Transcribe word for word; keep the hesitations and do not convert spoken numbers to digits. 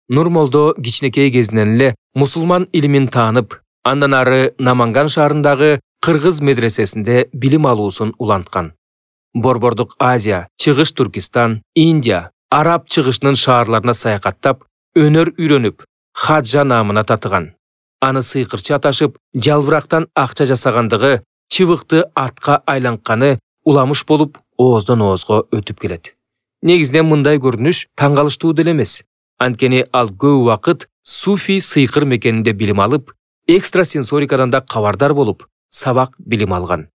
Нурмолдо кичинекей кезинен эле мусулман илимин таанып, андан ары Наманган шаарындагы кыргыз медресесинде билим алуусун уланткан. Борбордук Азия, Чыгыш Түркистан, Индия, Араб чыгышынын шаарларына саякаттап, өнөр үйрөнүп, хаджа наамына татыган. Аны сыйкырчы аташып, жалбырактан акча жасагандыгы, чыбыкты атка айланканы уламыш болуп, ооздон оозго өтүп келет. Негизинен мындай көрүнүш таң калыштуу деле эмес. Анткени ал көп убакыт суфий сыйкыр мекенинде билим алып, экстрасенсорикадан да кабардар болуп, сабак билим алган.